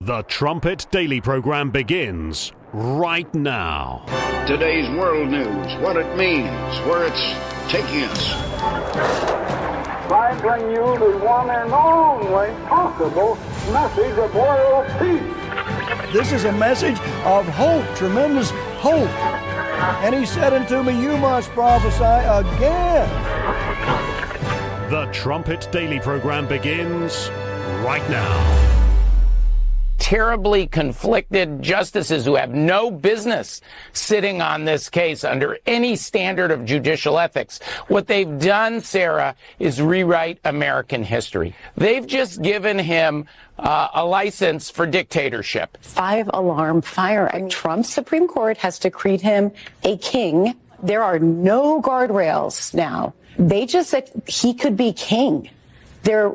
The Trumpet Daily program begins right now. Today's world news, what it means, where it's taking us. I bring you the one and only possible message of world peace. This is a message of hope, tremendous hope. And he said unto me, you must prophesy again. The Trumpet Daily program begins right now. Terribly conflicted justices who have no business sitting on this case under any standard of judicial ethics. What they've done, Sarah, is rewrite American history. They've just given him a license for dictatorship. 5-alarm fire. Trump's Supreme Court has decreed him a king. There are no guardrails now. They just said he could be king. They are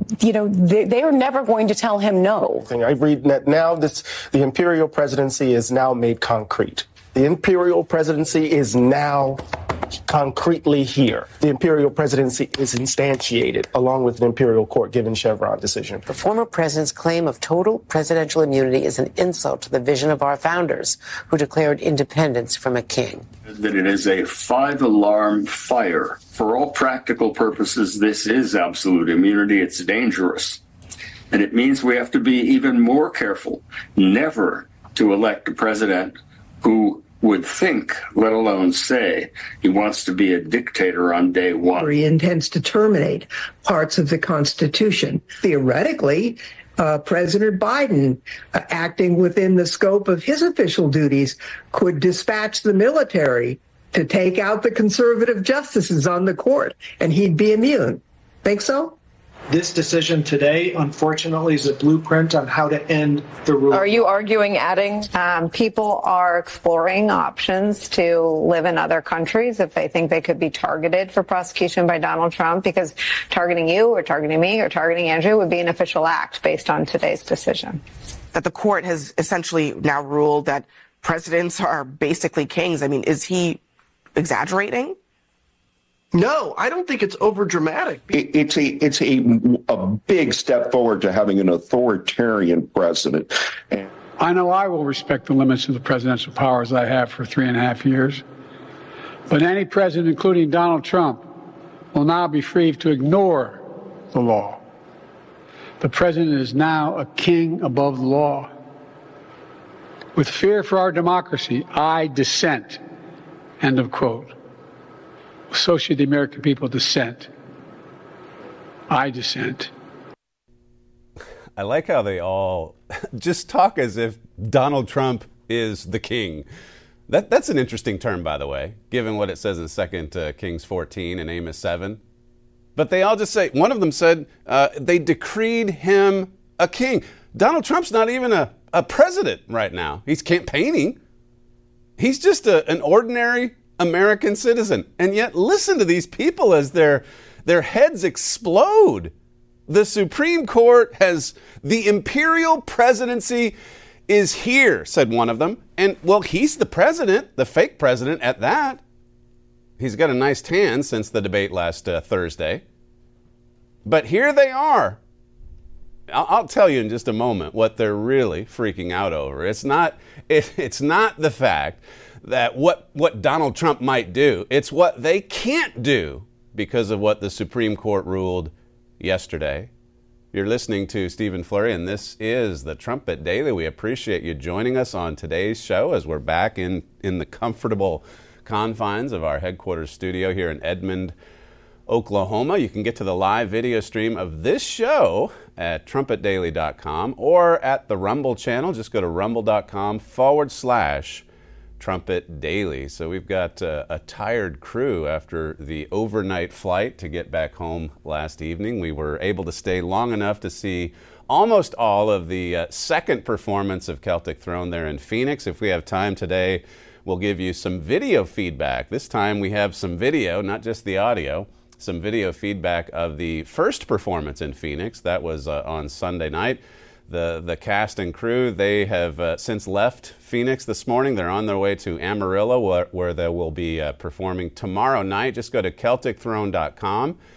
never going to tell him no. I read that now the imperial presidency is now made concrete. The imperial presidency is now concretely here. The imperial presidency is instantiated along with an imperial court given Chevron decision. The former president's claim of total presidential immunity is an insult to the vision of our founders who declared independence from a king. That it is a 5-alarm fire. For all practical purposes, this is absolute immunity. It's dangerous. And it means we have to be even more careful never to elect a president who would think, let alone say, he wants to be a dictator on day one. He intends to terminate parts of the Constitution. Theoretically, President Biden, acting within the scope of his official duties, could dispatch the military to take out the conservative justices on the court, and he'd be immune. Think so? This decision today, unfortunately, is a blueprint on how to end the rule. Are you arguing adding? People are exploring options to live in other countries if they think they could be targeted for prosecution by Donald Trump, because targeting you or targeting me or targeting Andrew would be an official act based on today's decision. That the court has essentially now ruled that presidents are basically kings. I mean, is he exaggerating? No, I don't think it's overdramatic. It's a big step forward to having an authoritarian president. I know I will respect the limits of the presidential powers I have for 3.5 years. But any president, including Donald Trump, will now be free to ignore the law. The president is now a king above the law. With fear for our democracy, I dissent. End of quote. Associate the American people dissent. I dissent. I like how they all just talk as if Donald Trump is the king. That's an interesting term, by the way, given what it says in 2 Kings 14 and Amos 7. But they all just say, one of them said they decreed him a king. Donald Trump's not even a president right now. He's campaigning. He's just an ordinary American citizen. And yet listen to these people as their heads explode. The Supreme Court has, the imperial presidency is here, said one of them. And well, he's the president, the fake president at that. He's got a nice tan since the debate last Thursday. But here they are. I'll tell you in just a moment what they're really freaking out over. It's not the fact that what Donald Trump might do. It's what they can't do because of what the Supreme Court ruled yesterday. You're listening to Stephen Flurry, and this is the Trumpet Daily. We appreciate you joining us on today's show as we're back in the comfortable confines of our headquarters studio here in Edmond, Oklahoma. You can get to the live video stream of this show at trumpetdaily.com or at the Rumble channel. Just go to rumble.com/Trumpet Daily. So we've got a tired crew after the overnight flight to get back home last evening. We were able to stay long enough to see almost all of the second performance of Celtic Throne there in Phoenix. If we have time today, we'll give you some video feedback. This time we have some video, not just the audio, some video feedback of the first performance in Phoenix. That was on Sunday night. The cast and crew, they have since left Phoenix this morning. They're on their way to Amarillo, where they will be performing tomorrow night. Just go to CelticThrone.com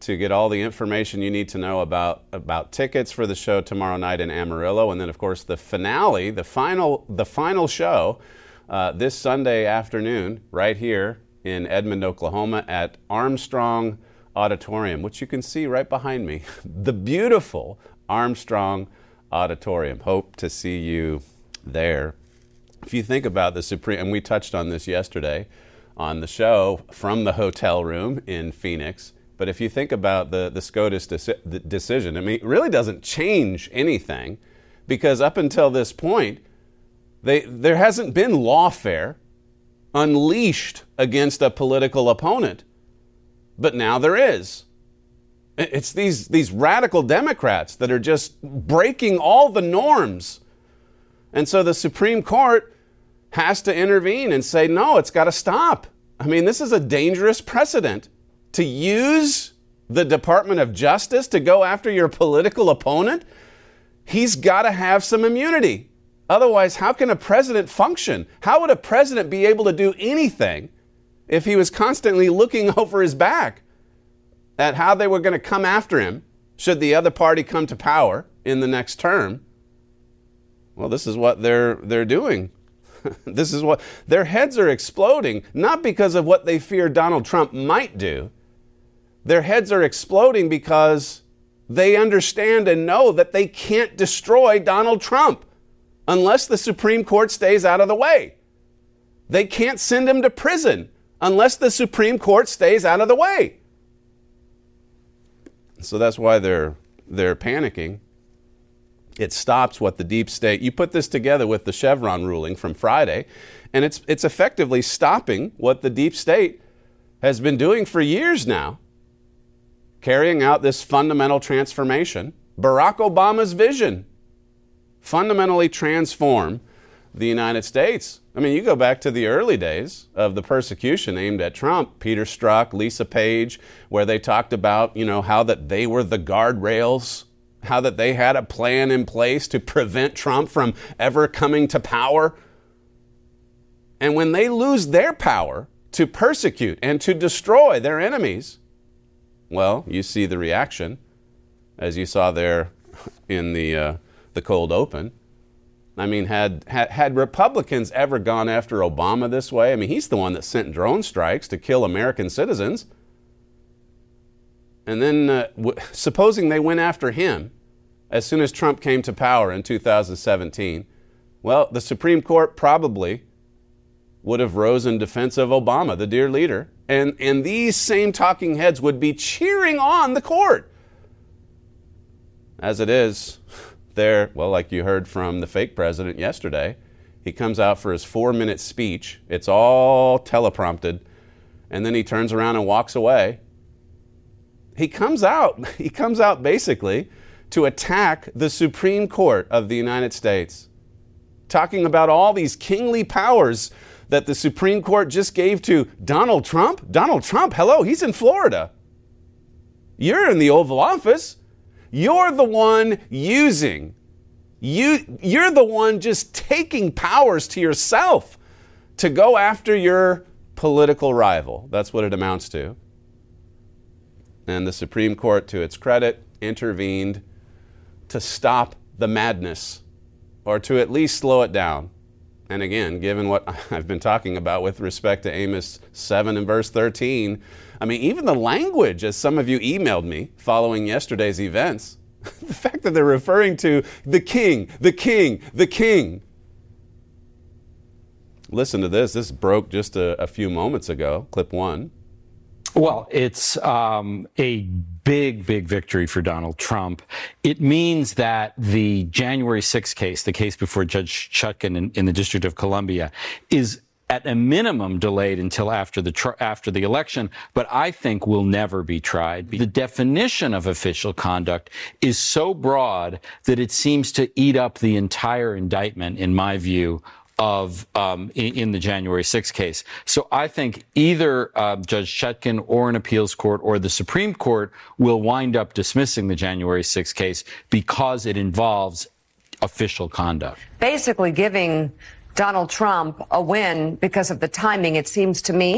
to get all the information you need to know about tickets for the show tomorrow night in Amarillo, and then of course the finale, the final show this Sunday afternoon right here in Edmond, Oklahoma at Armstrong Auditorium, which you can see right behind me. The beautiful Armstrong Auditorium. Hope to see you there. If you think about the Supreme, and we touched on this yesterday on the show from the hotel room in Phoenix, but if you think about the SCOTUS decision, I mean, it really doesn't change anything, because up until this point, there hasn't been lawfare unleashed against a political opponent. But now there is. It's these radical Democrats that are just breaking all the norms. And so the Supreme Court has to intervene and say, no, it's got to stop. I mean, this is a dangerous precedent. To use the Department of Justice to go after your political opponent, he's got to have some immunity. Otherwise, how can a president function? How would a president be able to do anything if he was constantly looking over his back at how they were going to come after him should the other party come to power in the next term? Well, this is what they're doing. This is what their heads are exploding, not because of what they fear Donald Trump might do. Their heads are exploding because they understand and know that they can't destroy Donald Trump unless the Supreme Court stays out of the way. They can't send him to prison unless the Supreme Court stays out of the way. So that's why they're panicking. It stops what the deep state, you put this together with the Chevron ruling from Friday, and it's effectively stopping what the deep state has been doing for years now, carrying out this fundamental transformation. Barack Obama's vision, fundamentally transform the United States. I mean, you go back to the early days of the persecution aimed at Trump, Peter Strzok, Lisa Page, where they talked about, how that they were the guardrails, how that they had a plan in place to prevent Trump from ever coming to power. And when they lose their power to persecute and to destroy their enemies, well, you see the reaction, as you saw there in the cold open. I mean, had Republicans ever gone after Obama this way? I mean, he's the one that sent drone strikes to kill American citizens. And then supposing they went after him as soon as Trump came to power in 2017, well, the Supreme Court probably would have rose in defense of Obama, the dear leader. And these same talking heads would be cheering on the court. As it is, like you heard from the fake president yesterday, he comes out for his 4-minute speech. It's all teleprompted. And then he turns around and walks away. He comes out basically to attack the Supreme Court of the United States, talking about all these kingly powers that the Supreme Court just gave to Donald Trump. Donald Trump, hello, he's in Florida. You're in the Oval Office. You're the one using. You're the one just taking powers to yourself to go after your political rival. That's what it amounts to. And the Supreme Court, to its credit, intervened to stop the madness, or to at least slow it down. And again, given what I've been talking about with respect to Amos 7 and verse 13, I mean, even the language, as some of you emailed me following yesterday's events, the fact that they're referring to the king, the king, the king. Listen to this. This broke just a few moments ago, clip 1. Well, it's a big victory for Donald Trump. It means that the January 6th case, the case before Judge Chutkan in the District of Columbia, is at a minimum delayed until after the election, but I think will never be tried. The definition of official conduct is so broad that it seems to eat up the entire indictment, in my view, of in the January 6th case. So I think either Judge Chutkan or an appeals court or the Supreme Court will wind up dismissing the January 6th case because it involves official conduct. Basically giving Donald Trump a win because of the timing, it seems to me.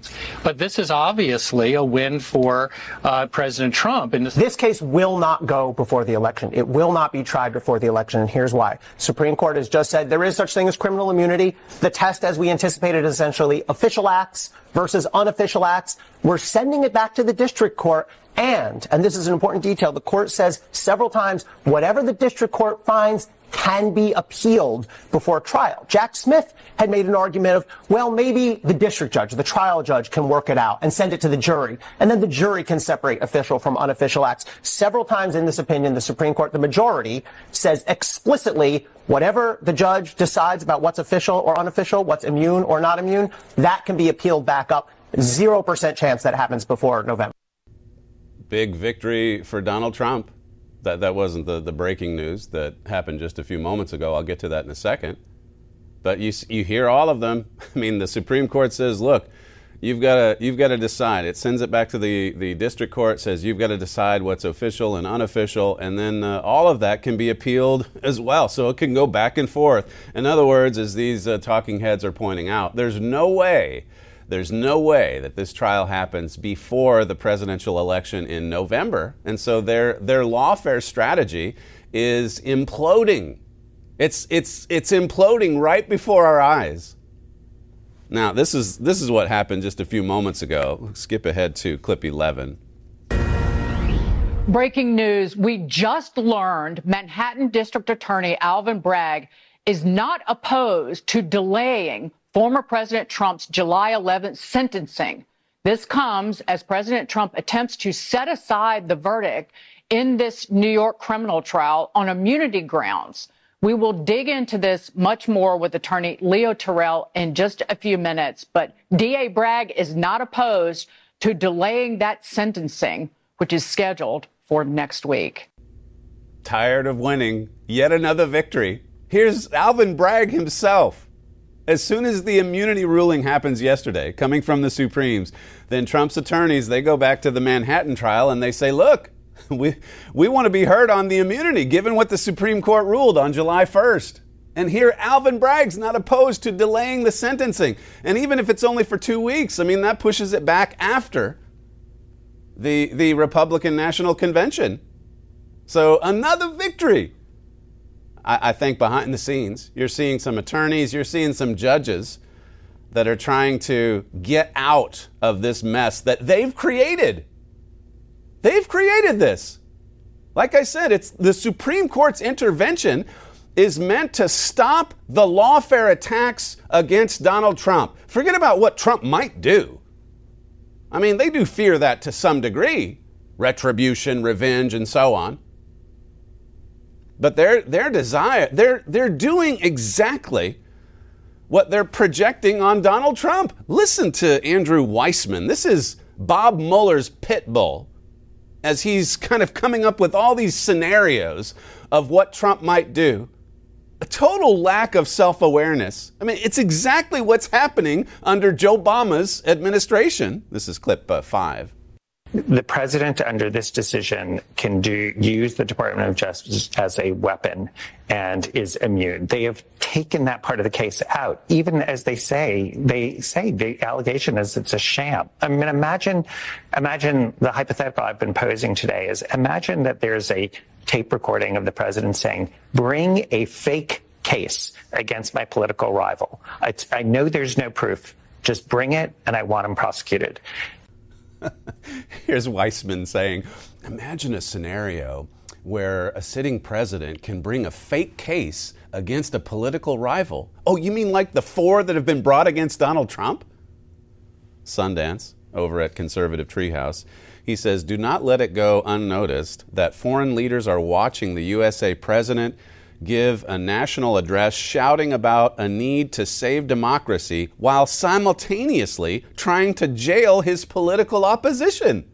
But this is obviously a win for President Trump. And this case will not go before the election. It will not be tried before the election, and here's why. Supreme Court has just said there is such thing as criminal immunity. The test, as we anticipated, is essentially official acts versus unofficial acts. We're sending it back to the district court. And this is an important detail, the court says several times, whatever the district court finds can be appealed before trial. Jack Smith had made an argument of, well, maybe the district judge, the trial judge can work it out and send it to the jury, and then the jury can separate official from unofficial acts. Several times in this opinion, the Supreme Court, the majority, says explicitly whatever the judge decides about what's official or unofficial, what's immune or not immune, that can be appealed back up. 0% chance that happens before November. Big victory for Donald Trump. That wasn't the breaking news that happened just a few moments ago. I'll get to that in a second. But you hear all of them. I mean, the Supreme Court says, look, you've got to decide. It sends it back to the district court, says you've got to decide what's official and unofficial, and then all of that can be appealed as well. So it can go back and forth. In other words, as these talking heads are pointing out, there's no way that this trial happens before the presidential election in November. And so their lawfare strategy is imploding. It's imploding right before our eyes. Now, this is what happened just a few moments ago. Let's skip ahead to clip 11. Breaking news. We just learned Manhattan District Attorney Alvin Bragg is not opposed to delaying former President Trump's July 11th sentencing. This comes as President Trump attempts to set aside the verdict in this New York criminal trial on immunity grounds. We will dig into this much more with attorney Leo Terrell in just a few minutes, but DA Bragg is not opposed to delaying that sentencing, which is scheduled for next week. Tired of winning yet another victory. Here's Alvin Bragg himself. As soon as the immunity ruling happens yesterday, coming from the Supremes, then Trump's attorneys, they go back to the Manhattan trial and they say, look, we want to be heard on the immunity, given what the Supreme Court ruled on July 1st. And here, Alvin Bragg's not opposed to delaying the sentencing. And even if it's only for 2 weeks, I mean, that pushes it back after the Republican National Convention. So another victory. I think behind the scenes, you're seeing some attorneys, you're seeing some judges that are trying to get out of this mess that they've created. They've created this. Like I said, it's the Supreme Court's intervention is meant to stop the lawfare attacks against Donald Trump. Forget about what Trump might do. I mean, they do fear that to some degree, retribution, revenge, and so on. But their desire, they're doing exactly what they're projecting on Donald Trump. Listen to Andrew Weissman. This is Bob Mueller's pit bull as he's kind of coming up with all these scenarios of what Trump might do. A total lack of self-awareness. I mean, it's exactly what's happening under Joe Obama's administration. This is clip 5. The president, under this decision, can use the Department of Justice as a weapon and is immune. They have taken that part of the case out, even as they say the allegation is it's a sham. I mean, imagine the hypothetical I've been posing today is imagine that there's a tape recording of the president saying, bring a fake case against my political rival. I know there's no proof. Just bring it, and I want him prosecuted. Here's Weissman saying, imagine a scenario where a sitting president can bring a fake case against a political rival. Oh, you mean like the 4 that have been brought against Donald Trump? Sundance, over at Conservative Treehouse, he says, do not let it go unnoticed that foreign leaders are watching the USA president give a national address shouting about a need to save democracy while simultaneously trying to jail his political opposition.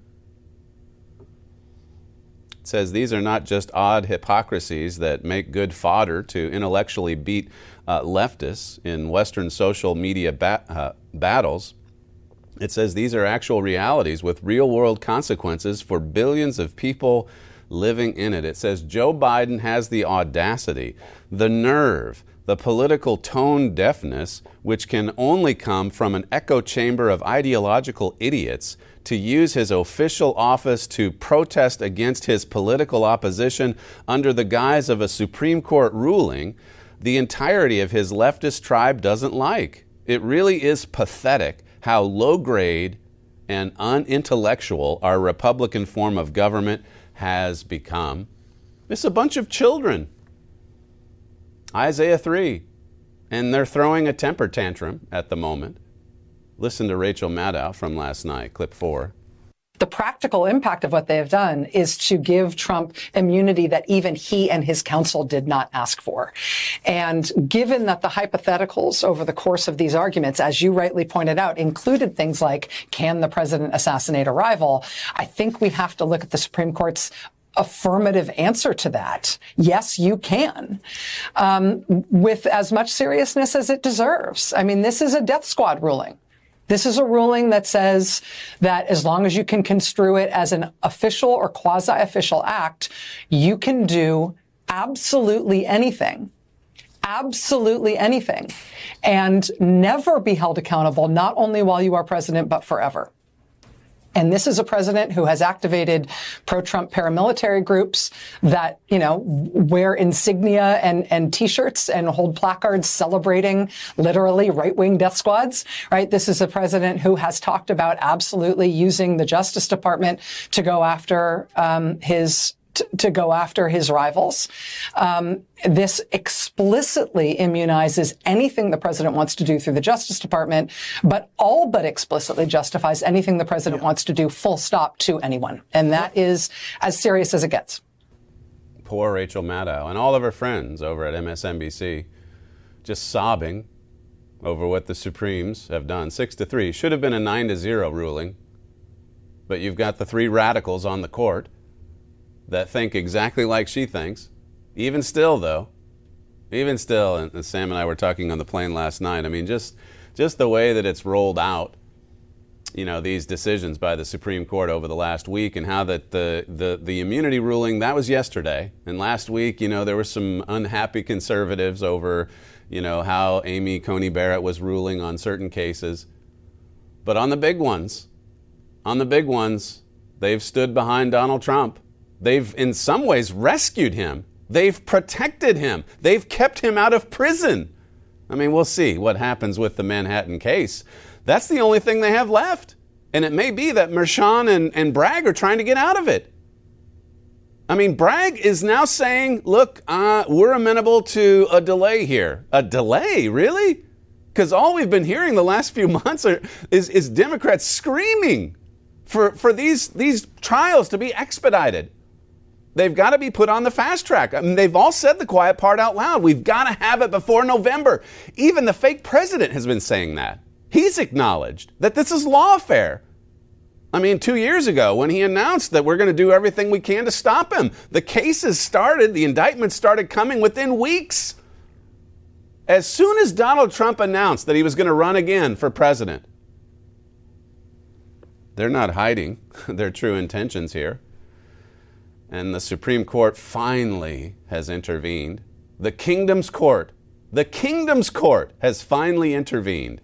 It says these are not just odd hypocrisies that make good fodder to intellectually beat leftists in Western social media battles. It says these are actual realities with real-world consequences for billions of people living in it. It says Joe Biden has the audacity, the nerve, the political tone deafness, which can only come from an echo chamber of ideological idiots, to use his official office to protest against his political opposition under the guise of a Supreme Court ruling the entirety of his leftist tribe doesn't like. It really is pathetic how low-grade and unintellectual our Republican form of government has become. It's a bunch of children. Isaiah 3. And they're throwing a temper tantrum at the moment. Listen to Rachel Maddow from last night, clip 4. The practical impact of what they have done is to give Trump immunity that even he and his counsel did not ask for. And given that the hypotheticals over the course of these arguments, as you rightly pointed out, included things like, can the president assassinate a rival? I think we have to look at the Supreme Court's affirmative answer to that. Yes, you can, with as much seriousness as it deserves. I mean, this is a death squad ruling. This is a ruling that says that as long as you can construe it as an official or quasi-official act, you can do absolutely anything, and never be held accountable, not only while you are president, but forever. And this is a president who has activated pro-Trump paramilitary groups that, wear insignia and T-shirts and hold placards celebrating literally right-wing death squads, right? This is a president who has talked about absolutely using the Justice Department to go after his rivals. This explicitly immunizes anything the president wants to do through the Justice Department, but all but explicitly justifies anything the president wants to do, full stop, to anyone. And that is as serious as it gets. Poor Rachel Maddow and all of her friends over at MSNBC just sobbing over what the Supremes have done. 6-3. Should have been a 9-0 ruling. But you've got the three radicals on the court that think exactly like she thinks. Even still, and Sam and I were talking on the plane last night, I mean, just the way that it's rolled out, these decisions by the Supreme Court over the last week, and how that the immunity ruling, that was yesterday. And last week, there were some unhappy conservatives over, how Amy Coney Barrett was ruling on certain cases. But on the big ones, they've stood behind Donald Trump. They've, in some ways, rescued him. They've protected him. They've kept him out of prison. I mean, we'll see what happens with the Manhattan case. That's the only thing they have left. And it may be that Merchan and Bragg are trying to get out of it. I mean, Bragg is now saying, look, we're amenable to a delay here. A delay? Really? Because all we've been hearing the last few months is Democrats screaming for these trials to be expedited. They've got to be put on the fast track. I mean, they've all said the quiet part out loud. We've got to have it before November. Even the fake president has been saying that. He's acknowledged that this is lawfare. I mean, 2 years ago when he announced that we're going to do everything we can to stop him, the cases started, the indictments started coming within weeks. As soon as Donald Trump announced that he was going to run again for president, they're not hiding their true intentions here. And the Supreme Court finally has intervened. The Kingdom's Court has finally intervened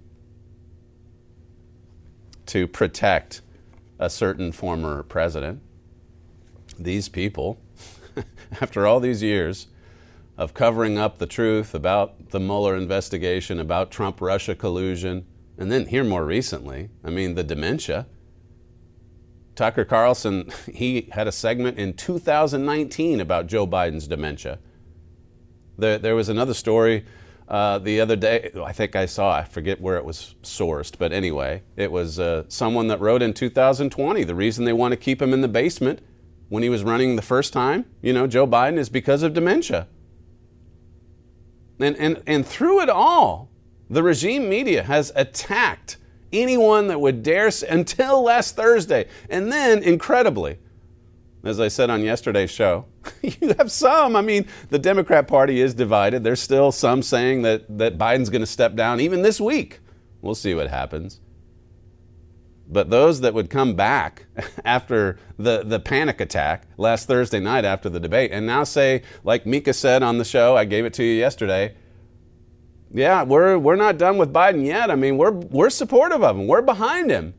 to protect a certain former president. These people, after all these years of covering up the truth about the Mueller investigation, about Trump-Russia collusion, and then here more recently, I mean, the dementia. Tucker Carlson, he had a segment in 2019 about Joe Biden's dementia. There was another story the other day, I forget where it was sourced, but anyway, it was someone that wrote in 2020, the reason they want to keep him in the basement when he was running the first time, Joe Biden, is because of dementia. And through it all, the regime media has attacked anyone that would dare, until last Thursday. And then, incredibly, as I said on yesterday's show, you have some. I mean, the Democrat Party is divided. There's still some saying that Biden's going to step down even this week. We'll see what happens. But those that would come back after the panic attack last Thursday night after the debate and now say, like Mika said on the show, I gave it to you yesterday, Yeah, we're not done with Biden yet. I mean, we're supportive of him. We're behind him.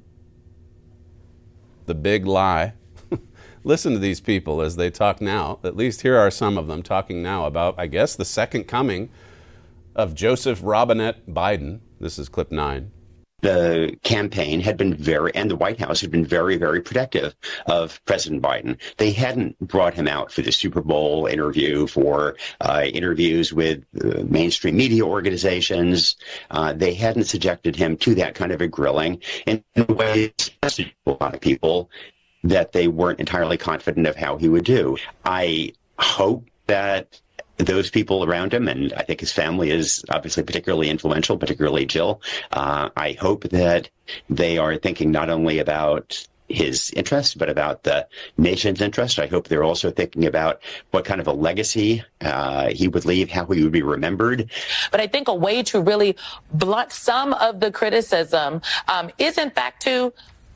The big lie. Listen to these people as they talk now. At least here are some of them talking now about, I guess, the second coming of Joseph Robinette Biden. This is clip 9. The campaign had been and the White House had been very, very protective of President Biden. They hadn't brought him out for the Super Bowl interview, for interviews with mainstream media organizations. They hadn't subjected him to that kind of a grilling in a way that suggested to a lot of people that they weren't entirely confident of how he would do. I hope that those people around him, and I think his family is obviously particularly influential, particularly Jill. I hope that they are thinking not only about his interest, but about the nation's interest. I hope they're also thinking about what kind of a legacy he would leave, how he would be remembered. But I think a way to really blunt some of the criticism is, in fact, to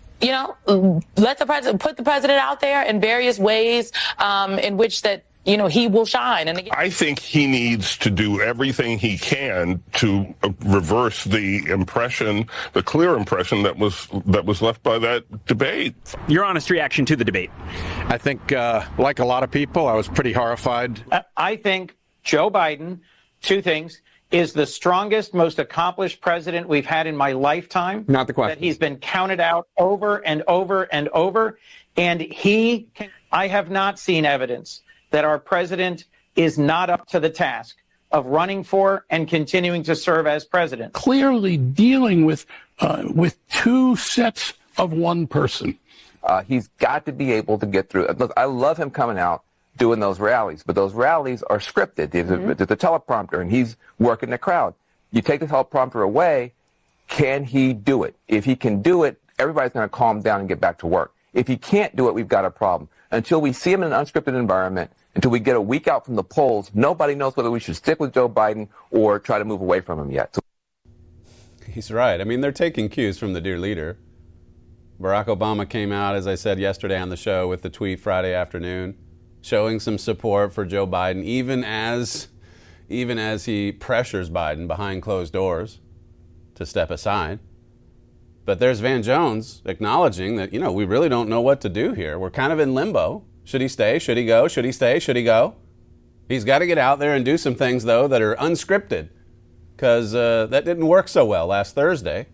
let the president put the president out there in various ways in which that he will shine. And again, I think he needs to do everything he can to reverse the impression, the clear impression that was left by that debate. Your honest reaction to the debate? I think, like a lot of people, I was pretty horrified. I think Joe Biden, two things, is the strongest, most accomplished president we've had in my lifetime. Not the question. That he's been counted out over and over and over. And I have not seen evidence that our president is not up to the task of running for and continuing to serve as president. Clearly dealing with two sets of one person. He's got to be able to get through. Look, I love him coming out doing those rallies, but those rallies are scripted. There's a teleprompter, and he's working the crowd. You take the teleprompter away, can he do it? If he can do it, everybody's going to calm down and get back to work. If he can't do it, we've got a problem. Until we see him in an unscripted environment, until we get a week out from the polls, nobody knows whether we should stick with Joe Biden or try to move away from him yet. He's right. I mean, they're taking cues from the dear leader. Barack Obama came out, as I said yesterday on the show, with the tweet Friday afternoon, showing some support for Joe Biden, even as he pressures Biden behind closed doors to step aside. But there's Van Jones acknowledging that, we really don't know what to do here. We're kind of in limbo. Should he stay? Should he go? Should he stay? Should he go? He's got to get out there and do some things, though, that are unscripted, because that didn't work so well last Thursday.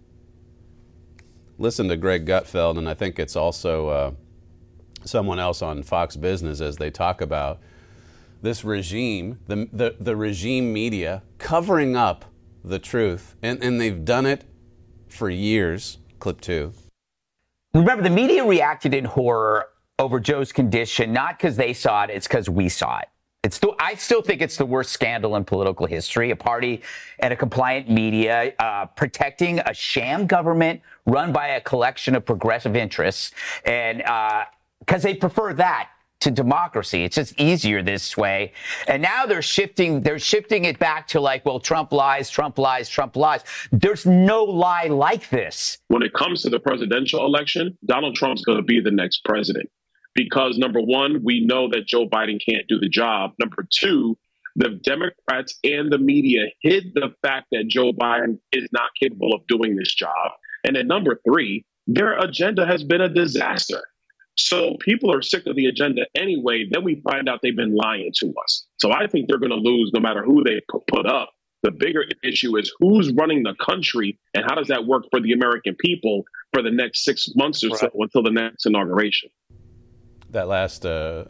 Listen to Greg Gutfeld, and I think it's also someone else on Fox Business as they talk about this regime, the regime media covering up the truth, and they've done it for years. Clip 2. Remember, the media reacted in horror over Joe's condition, not because they saw it, it's because we saw it. I still think it's the worst scandal in political history, a party and a compliant media protecting a sham government run by a collection of progressive interests, and because they prefer that to democracy. It's just easier this way. And now they're shifting it back to like, well, Trump lies, Trump lies, Trump lies. There's no lie like this. When it comes to the presidential election, Donald Trump's going to be the next president. Because number one, we know that Joe Biden can't do the job. Number two, the Democrats and the media hid the fact that Joe Biden is not capable of doing this job. And then number three, their agenda has been a disaster. So people are sick of the agenda anyway. Then we find out they've been lying to us. So I think they're going to lose no matter who they put up. The bigger issue is who's running the country and how does that work for the American people for the next 6 months or so until the next inauguration. That last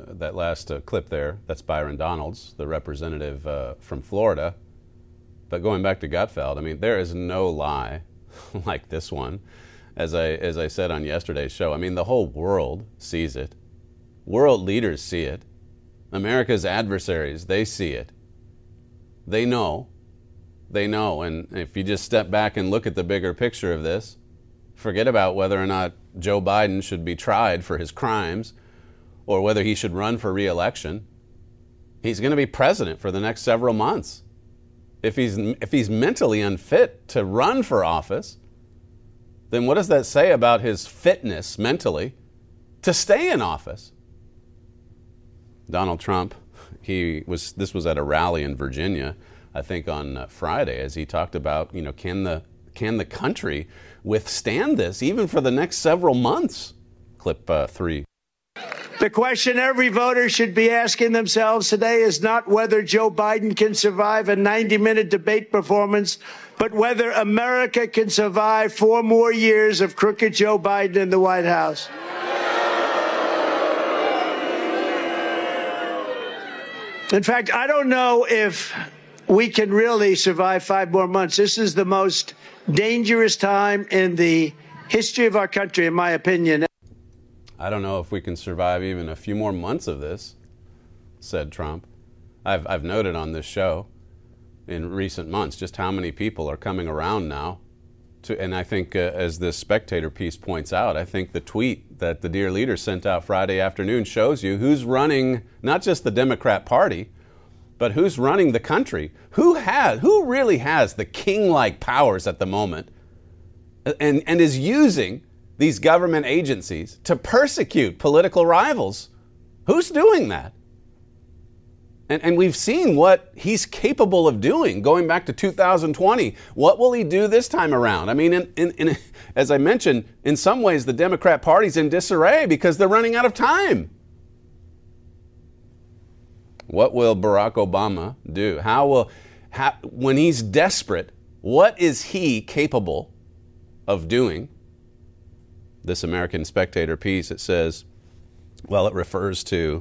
clip there, that's Byron Donalds, the representative from Florida. But going back to Gutfeld, I mean, there is no lie like this one. As I said on yesterday's show, I mean, the whole world sees it. World leaders see it. America's adversaries, they see it. They know. They know. And if you just step back and look at the bigger picture of this, forget about whether or not Joe Biden should be tried for his crimes or whether he should run for re-election. He's going to be president for the next several months. If he's mentally unfit to run for office, then what does that say about his fitness mentally to stay in office? Donald Trump, this was at a rally in Virginia. I think on Friday, as he talked about, can the country withstand this even for the next several months? Clip 3. The question every voter should be asking themselves today is not whether Joe Biden can survive a 90-minute debate performance, but whether America can survive 4 more years of crooked Joe Biden in the White House. In fact, I don't know if we can really survive 5 more months. This is the most dangerous time in the history of our country, in my opinion. I don't know if we can survive even a few more months of this, said Trump. I've noted on this show in recent months just how many people are coming around now. And I think, as this Spectator piece points out, I think the tweet that the dear leader sent out Friday afternoon shows you who's running not just the Democrat Party, but who's running the country. Who really has the king-like powers at the moment and is using these government agencies to persecute political rivals. Who's doing that? And we've seen what he's capable of doing going back to 2020. What will he do this time around? I mean, as I mentioned, in some ways the Democrat Party's in disarray because they're running out of time. What will Barack Obama do? When he's desperate, what is he capable of doing? This American Spectator piece, it says, it refers to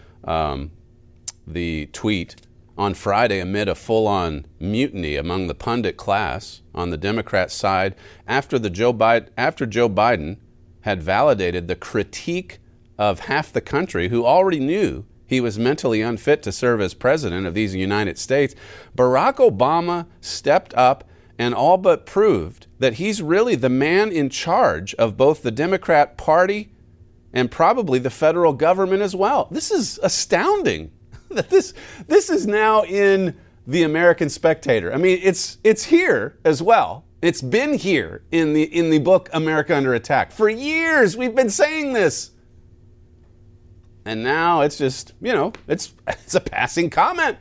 the tweet on Friday amid a full-on mutiny among the pundit class on the Democrat side after Joe Biden had validated the critique of half the country who already knew he was mentally unfit to serve as president of these United States. Barack Obama stepped up and all but proved that he's really the man in charge of both the Democrat Party and probably the federal government as well. This is astounding that this is now in the American Spectator. I mean, it's here as well. It's been here in the book America Under Attack. For years we've been saying this. And now it's just, it's a passing comment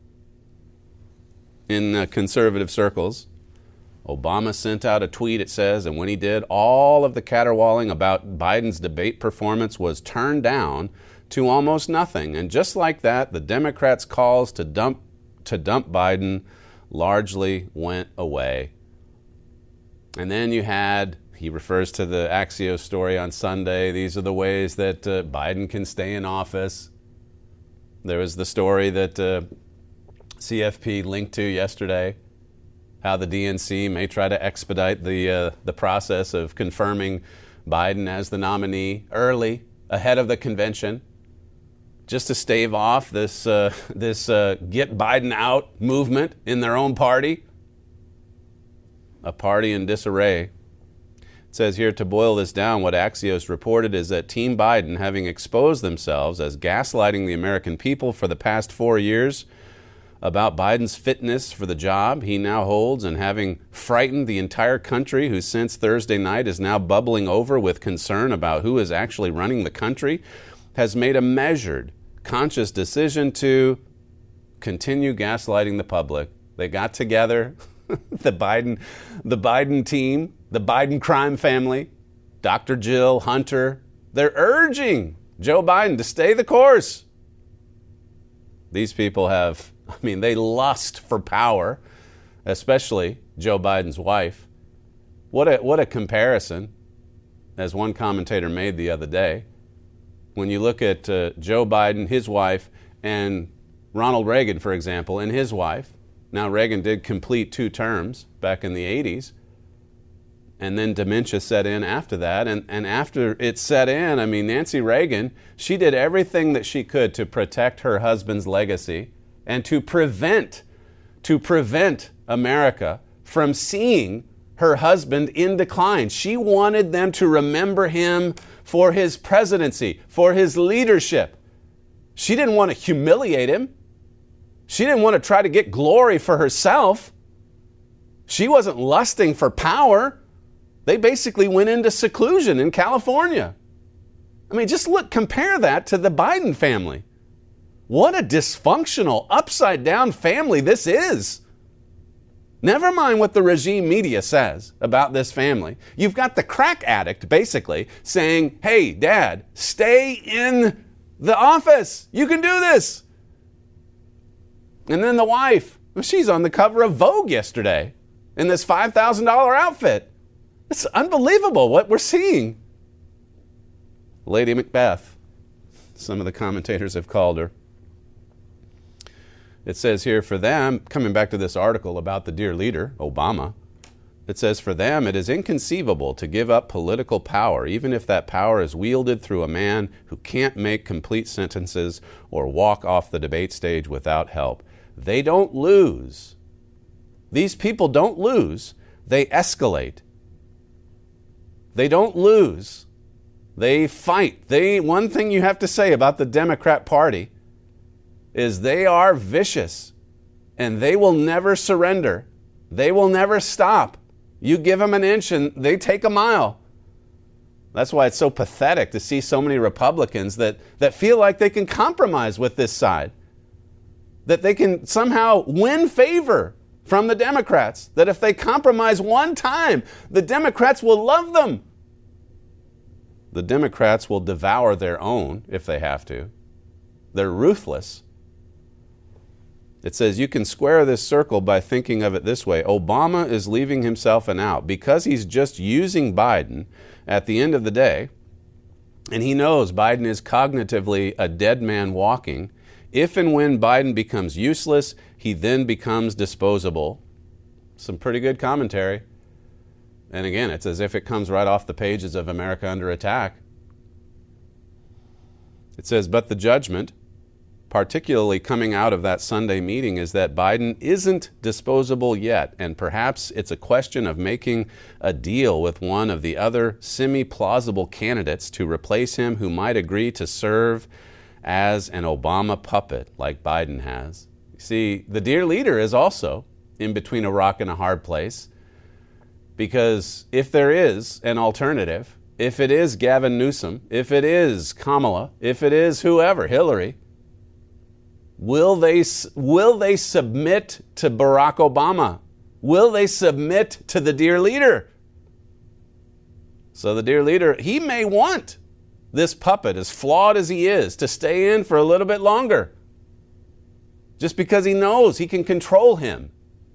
in conservative circles. Obama sent out a tweet, it says, and when he did, all of the caterwauling about Biden's debate performance was turned down to almost nothing. And just like that, the Democrats' calls to dump Biden largely went away. And then he refers to the Axios story on Sunday. These are the ways that Biden can stay in office. There was the story that CFP linked to yesterday, how the DNC may try to expedite the process of confirming Biden as the nominee early, ahead of the convention, just to stave off this get Biden out movement in their own party, a party in disarray. It says here, to boil this down, what Axios reported is that Team Biden, having exposed themselves as gaslighting the American people for the past 4 years, about Biden's fitness for the job he now holds, and having frightened the entire country, who since Thursday night is now bubbling over with concern about who is actually running the country, has made a measured, conscious decision to continue gaslighting the public. They got together, the Biden team, the Biden crime family, Dr. Jill, Hunter. They're urging Joe Biden to stay the course. These people they lust for power, especially Joe Biden's wife. What a comparison, as one commentator made the other day. When you look at Joe Biden, his wife, and Ronald Reagan, for example, and his wife. Now, Reagan did complete 2 terms back in the 80s, and then dementia set in after that. And after it set in, Nancy Reagan, she did everything that she could to protect her husband's legacy and to prevent America from seeing her husband in decline. She wanted them to remember him for his presidency, for his leadership. She didn't want to humiliate him. She didn't want to try to get glory for herself. She wasn't lusting for power. They basically went into seclusion in California. Just compare that to the Biden family. What a dysfunctional, upside-down family this is. Never mind what the regime media says about this family. You've got the crack addict basically saying, hey, Dad, stay in the office. You can do this. And then the wife, she's on the cover of Vogue yesterday in this $5,000 outfit. It's unbelievable what we're seeing. Lady Macbeth, some of the commentators have called her. It says here for them, coming back to this article about the dear leader, Obama, it says for them it is inconceivable to give up political power, even if that power is wielded through a man who can't make complete sentences or walk off the debate stage without help. They don't lose. These people don't lose. They escalate. They don't lose. They fight. One thing you have to say about the Democrat Party is they are vicious and they will never surrender. They will never stop. You give them an inch and they take a mile. That's why it's so pathetic to see so many Republicans that feel like they can compromise with this side, that they can somehow win favor from the Democrats, that if they compromise one time, the Democrats will love them. The Democrats will devour their own if they have to. They're ruthless. It says you can square this circle by thinking of it this way. Obama is leaving himself an out because he's just using Biden at the end of the day, and he knows Biden is cognitively a dead man walking. If and when Biden becomes useless, he then becomes disposable. Some pretty good commentary. And again, it's as if it comes right off the pages of America Under Attack. It says, but the judgment, particularly coming out of that Sunday meeting, is that Biden isn't disposable yet, and perhaps it's a question of making a deal with one of the other semi-plausible candidates to replace him who might agree to serve as an Obama puppet like Biden has. You see, the dear leader is also in between a rock and a hard place, because if there is an alternative, if it is Gavin Newsom, if it is Kamala, if it is whoever, Hillary, will they submit to Barack Obama? Will they submit to the dear leader? So the dear leader, he may want this puppet, as flawed as he is, to stay in for a little bit longer, just because he knows he can control him.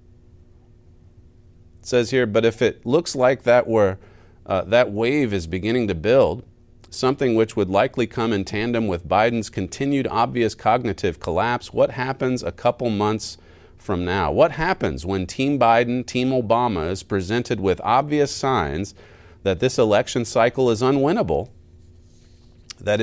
It says here, but if it looks like that wave is beginning to build, something which would likely come in tandem with Biden's continued obvious cognitive collapse, what happens a couple months from now? What happens when Team Biden, Team Obama is presented with obvious signs that this election cycle is unwinnable? That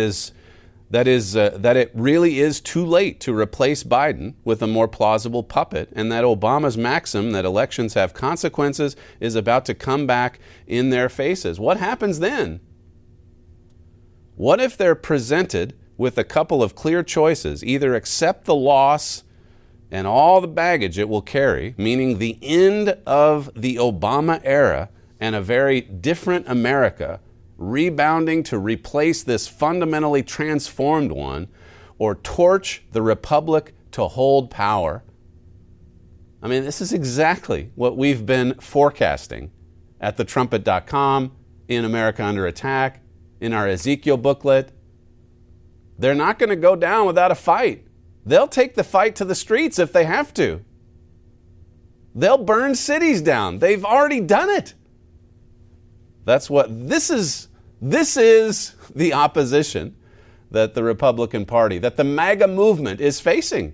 it really is too late to replace Biden with a more plausible puppet, and that Obama's maxim that elections have consequences is about to come back in their faces. What happens then? What if they're presented with a couple of clear choices? Either accept the loss and all the baggage it will carry, meaning the end of the Obama era and a very different America rebounding to replace this fundamentally transformed one, or torch the republic to hold power. I mean, this is exactly what we've been forecasting at thetrumpet.com, in America Under Attack, in our Ezekiel booklet. They're not going to go down without a fight. They'll take the fight to the streets if they have to. They'll burn cities down. They've already done it. That's what this is. This is the opposition that the Republican Party, that the MAGA movement is facing.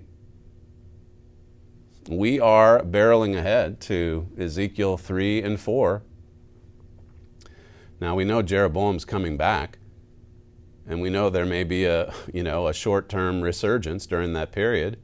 We are barreling ahead to Ezekiel 3 and 4. Now we know Jeroboam's coming back, and we know there may be a short-term resurgence during that period.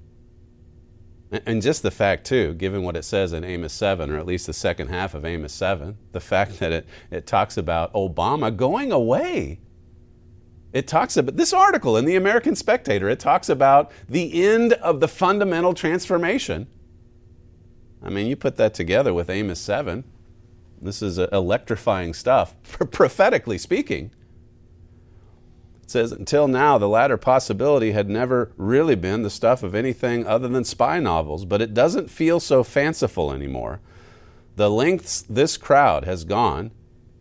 And just the fact, too, given what it says in Amos 7, or at least the second half of Amos 7, the fact that it talks about Obama going away. It talks about, this article in the American Spectator, it talks about the end of the fundamental transformation. I mean, you put that together with Amos 7, this is electrifying stuff, prophetically speaking. It says, until now, the latter possibility had never really been the stuff of anything other than spy novels, but it doesn't feel so fanciful anymore. The lengths this crowd has gone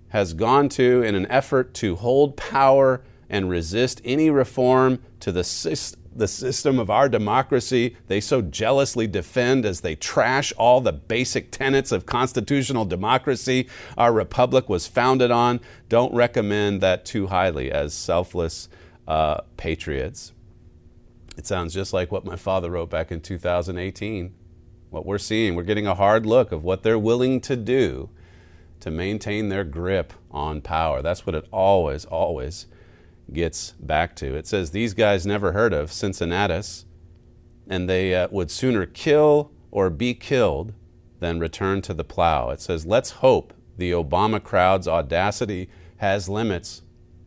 to in an effort to hold power and resist any reform to the system of our democracy they so jealously defend as they trash all the basic tenets of constitutional democracy our republic was founded on, don't recommend that too highly as selfless patriots. It sounds just like what my father wrote back in 2018. What we're seeing, we're getting a hard look of what they're willing to do to maintain their grip on power. That's what it always gets back to. It says these guys never heard of Cincinnatus, and they would sooner kill or be killed than return to the plow. It says, let's hope the Obama crowd's audacity has limits.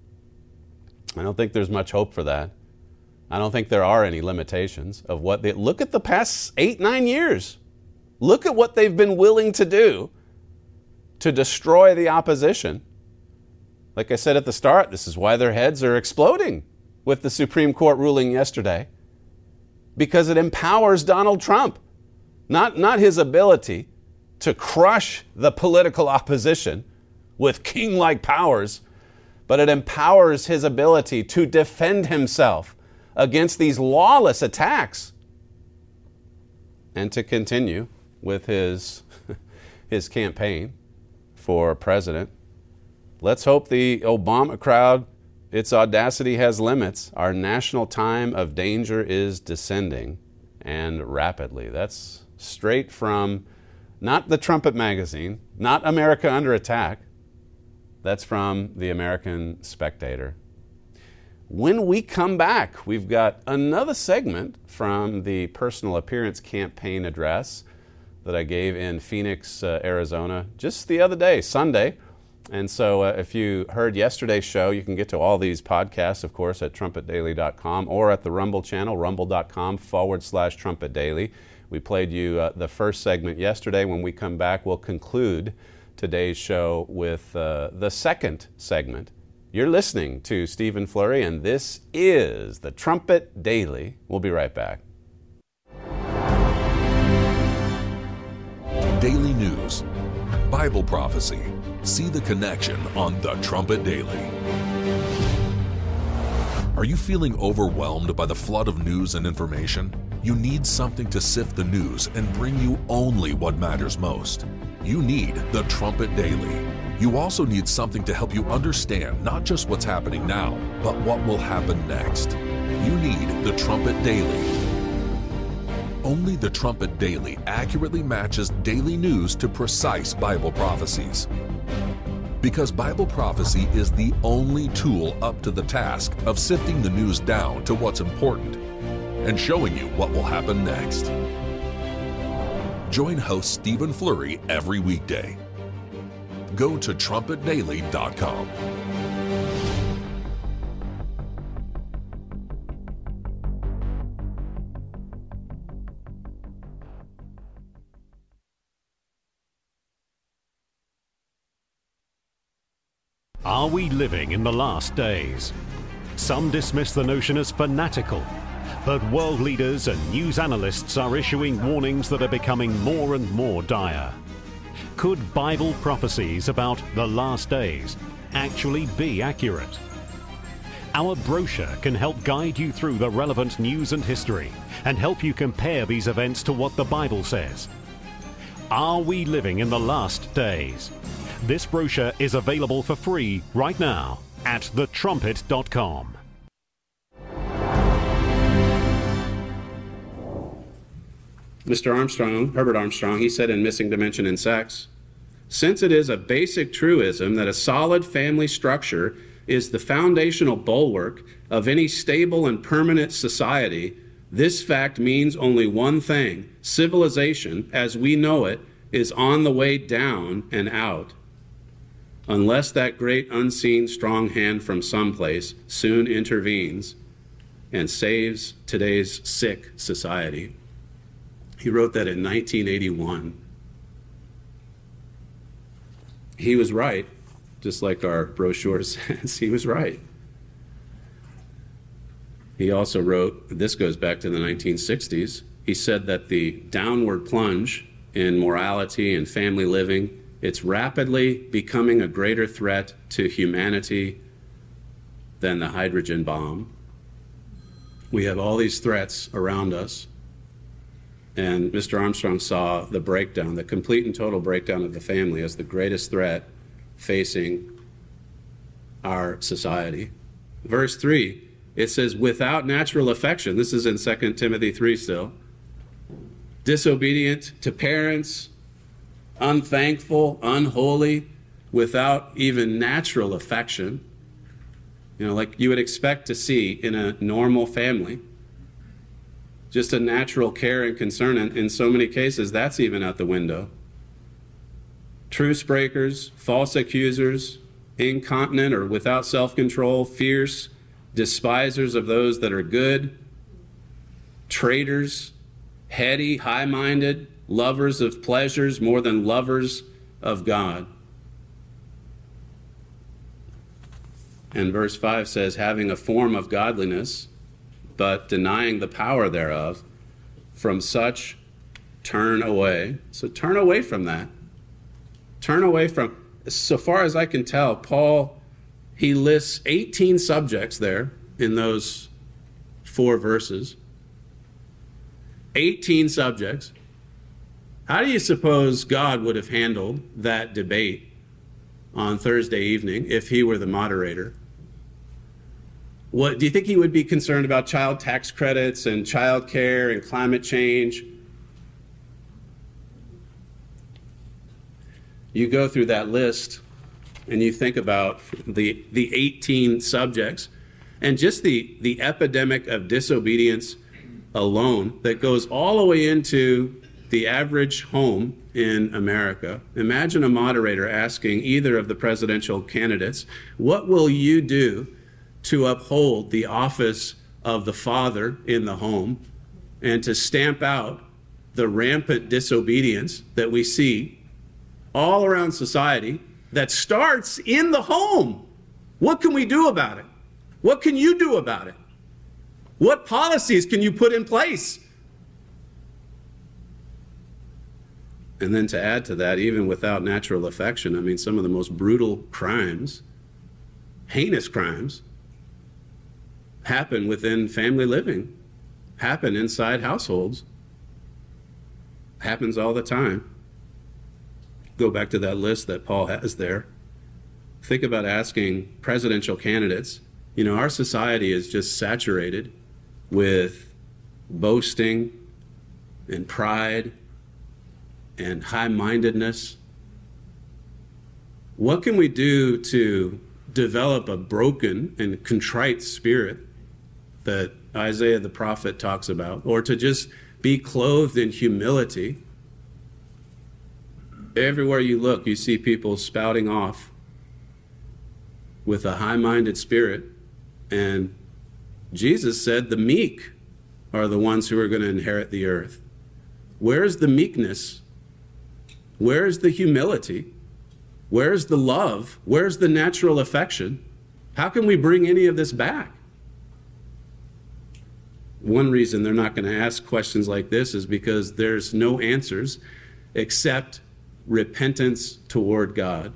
I don't think there's much hope for that. I don't think there are any limitations of what they... Look at the past 8-9 years. Look at what they've been willing to do to destroy the opposition. Like I said at the start, this is why their heads are exploding with the Supreme Court ruling yesterday. Because it empowers Donald Trump. Not his ability to crush the political opposition with king-like powers, but it empowers his ability to defend himself against these lawless attacks and to continue with his campaign for president. Let's hope the Obama crowd, its audacity has limits. Our national time of danger is descending, and rapidly. That's straight from not the Trumpet magazine, not America Under Attack. That's from the American Spectator. When we come back, we've got another segment from the personal appearance campaign address that I gave in Phoenix, Arizona, just the other day, Sunday. And so if you heard yesterday's show, you can get to all these podcasts, of course, at trumpetdaily.com or at the Rumble channel, rumble.com/trumpetdaily. We played you the first segment yesterday. When we come back, we'll conclude today's show with the second segment. You're listening to Stephen Flurry, and this is the Trumpet Daily. We'll be right back. Daily news, Bible prophecy. See the connection on the Trumpet Daily. Are you feeling overwhelmed by the flood of news and information? You need something to sift the news and bring you only what matters most. You need the Trumpet Daily. You also need something to help you understand not just what's happening now, but what will happen next. You need the Trumpet Daily. Only the Trumpet Daily accurately matches daily news to precise Bible prophecies. Because Bible prophecy is the only tool up to the task of sifting the news down to what's important and showing you what will happen next. Join host Stephen Flurry every weekday. Go to trumpetdaily.com. Are we living in the last days? Some dismiss the notion as fanatical, but world leaders and news analysts are issuing warnings that are becoming more and more dire. Could Bible prophecies about the last days actually be accurate? Our brochure can help guide you through the relevant news and history and help you compare these events to what the Bible says. Are we living in the last days? This brochure is available for free right now at thetrumpet.com. Mr. Armstrong, Herbert Armstrong, he said in Missing Dimension in Sex, since it is a basic truism that a solid family structure is the foundational bulwark of any stable and permanent society, this fact means only one thing: civilization, as we know it, is on the way down and out. Unless that great unseen strong hand from someplace soon intervenes and saves today's sick society. He wrote that in 1981. He was right, just like our brochure says. He was right. He also wrote, this goes back to the 1960s, he said that the downward plunge in morality and family living, it's rapidly becoming a greater threat to humanity than the hydrogen bomb. We have all these threats around us. And Mr. Armstrong saw the breakdown, the complete and total breakdown of the family as the greatest threat facing our society. Verse 3, it says, without natural affection, this is in 2 Timothy 3 still, disobedient to parents, unthankful, unholy, without even natural affection, like you would expect to see in a normal family, just a natural care and concern. And in so many cases, that's even out the window. Truce breakers, false accusers, incontinent or without self-control, fierce, despisers of those that are good, traitors, heady, high-minded, lovers of pleasures more than lovers of God. And verse 5 says, having a form of godliness, but denying the power thereof, from such turn away. So turn away from that. Turn away from, so far as I can tell, Paul, he lists 18 subjects there in those 4 verses. 18 subjects. How do you suppose God would have handled that debate on Thursday evening if he were the moderator? What do you think he would be concerned about? Child tax credits and child care and climate change? You go through that list and you think about the 18 subjects and just the epidemic of disobedience alone that goes all the way into the average home in America. Imagine a moderator asking either of the presidential candidates, what will you do to uphold the office of the father in the home and to stamp out the rampant disobedience that we see all around society that starts in the home? What can we do about it? What can you do about it? What policies can you put in place? And then to add to that, even without natural affection, I mean, some of the most brutal crimes, heinous crimes, happen within family living, happen inside households, happens all the time. Go back to that list that Paul has there. Think about asking presidential candidates. Our society is just saturated with boasting and pride and high-mindedness. What can we do to develop a broken and contrite spirit that Isaiah the prophet talks about, or to just be clothed in humility? Everywhere you look, you see people spouting off with a high-minded spirit. And Jesus said the meek are the ones who are going to inherit the earth. Where's the meekness? Where's the humility? Where's the love? Where's the natural affection? How can we bring any of this back? One reason they're not going to ask questions like this is because there's no answers except repentance toward God.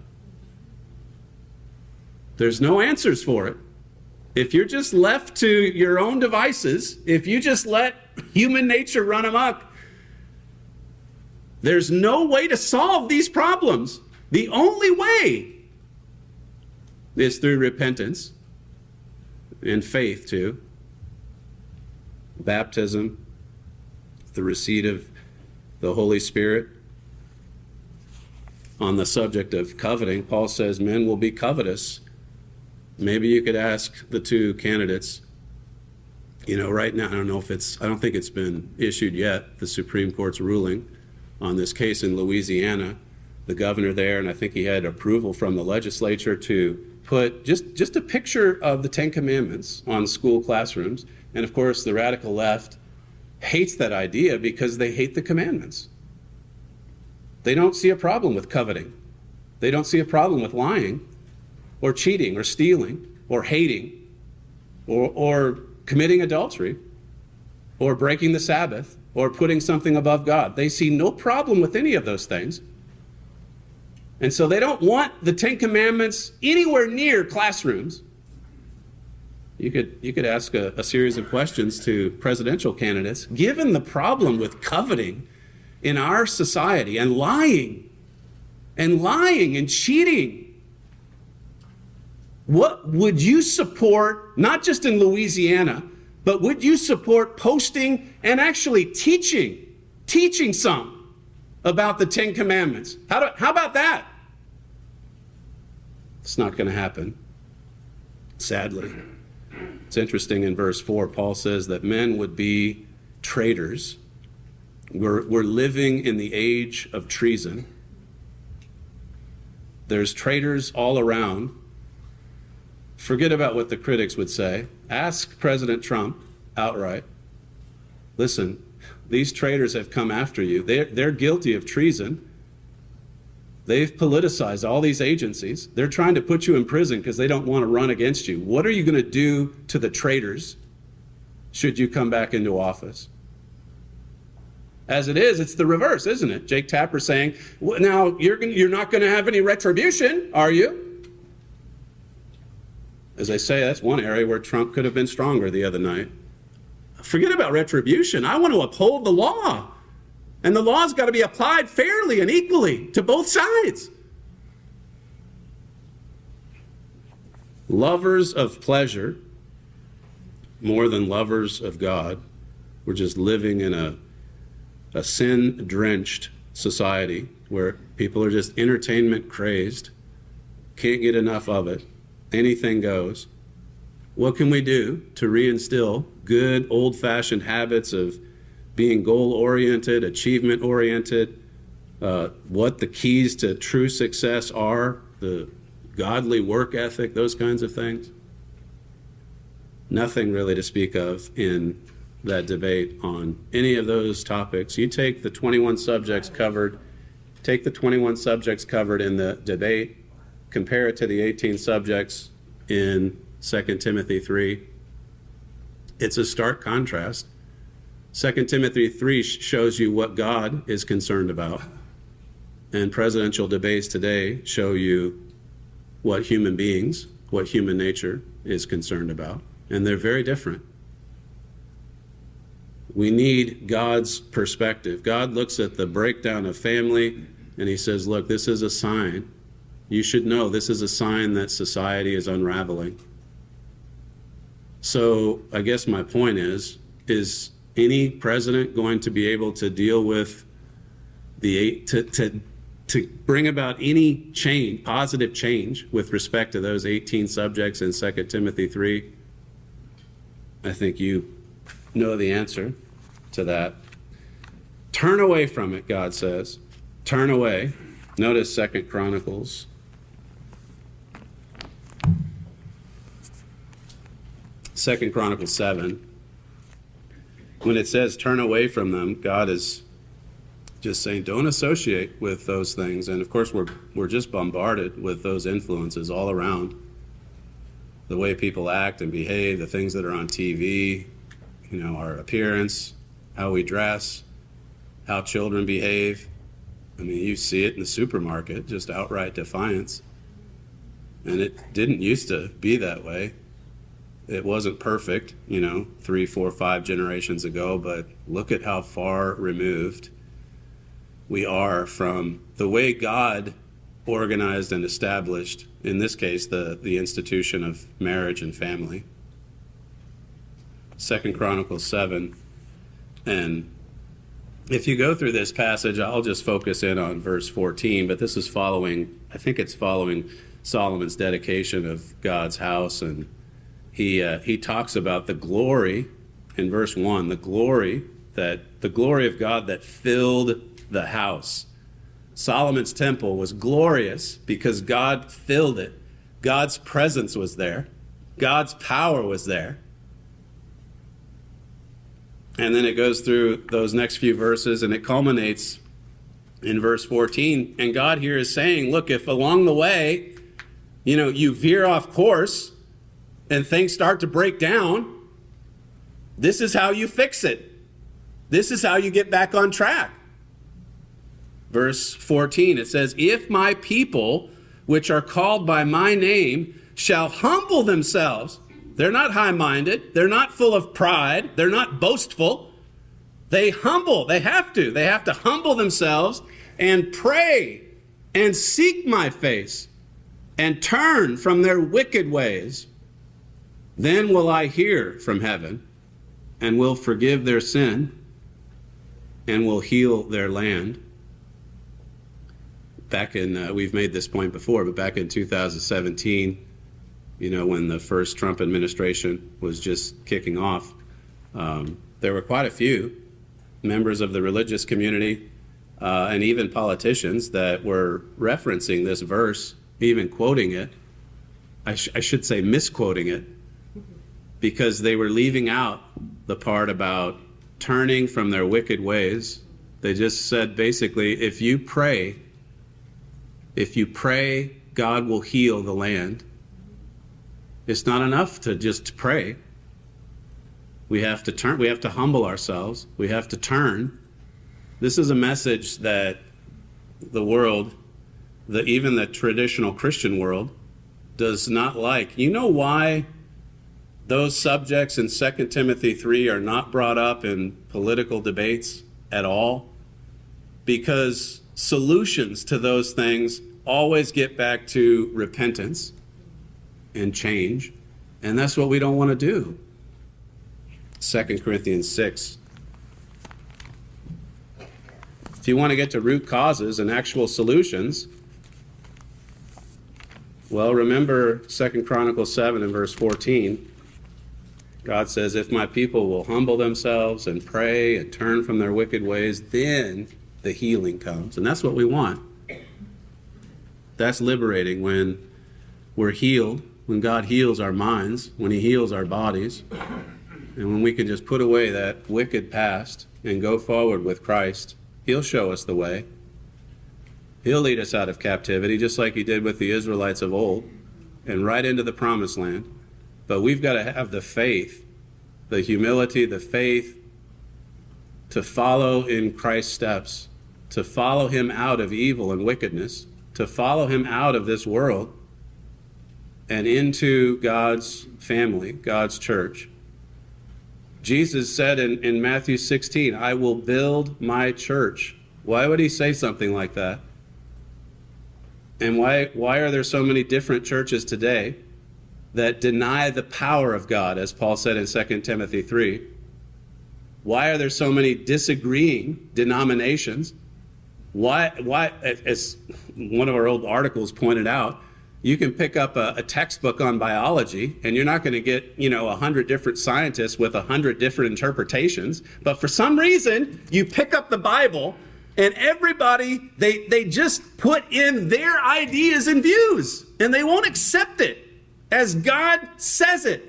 There's no answers for it. If you're just left to your own devices, if you just let human nature run amok, there's no way to solve these problems. The only way is through repentance and faith too. Baptism, the receipt of the Holy Spirit. On the subject of coveting, Paul says men will be covetous. Maybe you could ask the 2 candidates, right now, I don't think it's been issued yet, the Supreme Court's ruling on this case in Louisiana. The governor there, and I think he had approval from the legislature to put just a picture of the 10 Commandments on school classrooms. And of course, the radical left hates that idea because they hate the commandments. They don't see a problem with coveting. They don't see a problem with lying or cheating or stealing or hating or committing adultery or breaking the Sabbath or putting something above God. They see no problem with any of those things. And so they don't want the Ten Commandments anywhere near classrooms. You could ask a series of questions to presidential candidates. Given the problem with coveting in our society and lying and cheating, what would you support, not just in Louisiana, but would you support posting and actually teaching some about the Ten Commandments? How about that? It's not going to happen, sadly. It's interesting in verse 4, Paul says that men would be traitors. We're living in the age of treason. There's traitors all around. Forget about what the critics would say. Ask President Trump outright. Listen, these traitors have come after you. They're guilty of treason. They've politicized all these agencies. They're trying to put you in prison because they don't want to run against you. What are you going to do to the traitors should you come back into office? As it is, it's the reverse, isn't it? Jake Tapper saying, well, now you're not going to have any retribution, are you? As I say, that's one area where Trump could have been stronger the other night. Forget about retribution. I want to uphold the law. And the law's got to be applied fairly and equally to both sides. Lovers of pleasure more than lovers of God. We're just living in a sin-drenched society where people are just entertainment crazed, can't get enough of it. Anything goes. What can we do to reinstill good old-fashioned habits of being goal-oriented, achievement-oriented, what the keys to true success are, the godly work ethic, those kinds of things? Nothing really to speak of in that debate on any of those topics. You take the 21 subjects covered in the debate, compare it to the 18 subjects in 2 Timothy 3. It's a stark contrast. 2 Timothy 3 shows you what God is concerned about. And presidential debates today show you what human beings, what human nature is concerned about. And they're very different. We need God's perspective. God looks at the breakdown of family and he says, look, this is a sign. You should know this is a sign that society is unraveling. So I guess my point is any president going to be able to deal with to bring about any change, positive change with respect to those 18 subjects in 2 Timothy 3? I think you know the answer to that. Turn away from it, God says. Turn away. Notice 2 Chronicles. 2 Chronicles 7. When it says turn away from them, God is just saying don't associate with those things. And of course, we're just bombarded with those influences all around. The way people act and behave, the things that are on TV, our appearance, how we dress, how children behave. I mean, you see it in the supermarket, just outright defiance. And it didn't used to be that way. It wasn't perfect, 3, 4, 5 generations ago, but look at how far removed we are from the way God organized and established, in this case, the institution of marriage and family. 2 Chronicles 7. And if you go through this passage, I'll just focus in on verse 14, but this is following Solomon's dedication of God's house, and he talks about the glory in verse 1, the glory of God that filled the house. Solomon's temple was glorious because God filled it. God's presence was there. God's power was there. And then it goes through those next few verses and it culminates in verse 14. And God here is saying, look, if along the way, you veer off course and things start to break down, This is how you fix it. This is how you get back on track. Verse 14, it says, if my people, which are called by my name, shall humble themselves. They're not high-minded. They're not full of pride. They're not boastful. They humble. They have to. They have to humble themselves and pray and seek my face and turn from their wicked ways. Then will I hear from heaven and will forgive their sin and will heal their land. Back in, we've made this point before, but back in 2017, when the first Trump administration was just kicking off, there were quite a few members of the religious community and even politicians that were referencing this verse, even quoting it. I should say misquoting it, because they were leaving out the part about turning from their wicked ways. They just said, basically, if you pray, God will heal the land. It's not enough to just pray. We have to turn. We have to humble ourselves. We have to turn. This is a message that the world, even the traditional Christian world, does not like. You know why those subjects in 2 Timothy 3 are not brought up in political debates at all? Because solutions to those things always get back to repentance and change, and that's what we don't want to do. 2 Corinthians 6. If you want to get to root causes and actual solutions, well, remember 2 Chronicles 7 and verse 14. God says, if my people will humble themselves and pray and turn from their wicked ways, then the healing comes. And that's what we want. That's liberating, when we're healed, when God heals our minds, when he heals our bodies, and when we can just put away that wicked past and go forward with Christ. He'll show us the way. He'll lead us out of captivity, just like he did with the Israelites of old, and right into the promised land. But we've got to have the faith, the humility, the faith to follow in Christ's steps, to follow him out of evil and wickedness, to follow him out of this world and into God's family, God's church. Jesus said in Matthew 16, I will build my church. Why would he say something like that? And why are there so many different churches today that deny the power of God, as Paul said in 2 Timothy 3? Why are there so many disagreeing denominations? Why, as one of our old articles pointed out, you can pick up a textbook on biology and you're not going to get, 100 different scientists with 100 different interpretations. But for some reason, you pick up the Bible and everybody, they just put in their ideas and views and they won't accept it as God says it.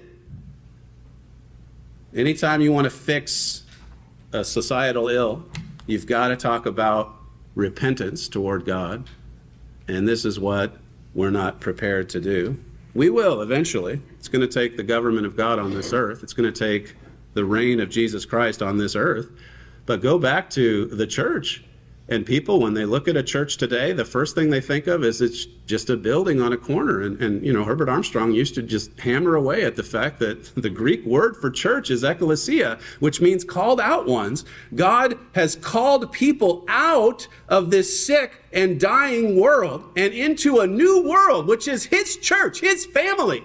Anytime you want to fix a societal ill, you've got to talk about repentance toward God, and this is what we're not prepared to do. We will eventually. It's going to take the government of God on this earth. It's going to take the reign of Jesus Christ on this earth. But go back to the church, and people, when they look at a church today, the first thing they think of is it's just a building on a corner. And Herbert Armstrong used to just hammer away at the fact that the Greek word for church is ekklesia, which means called out ones. God has called people out of this sick and dying world and into a new world, which is his church, his family.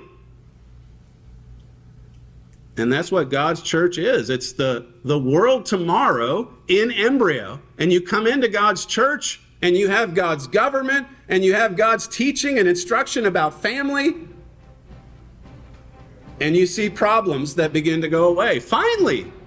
And that's what God's church is. It's the world tomorrow in embryo. And you come into God's church and you have God's government and you have God's teaching and instruction about family. And you see problems that begin to go away. Finally,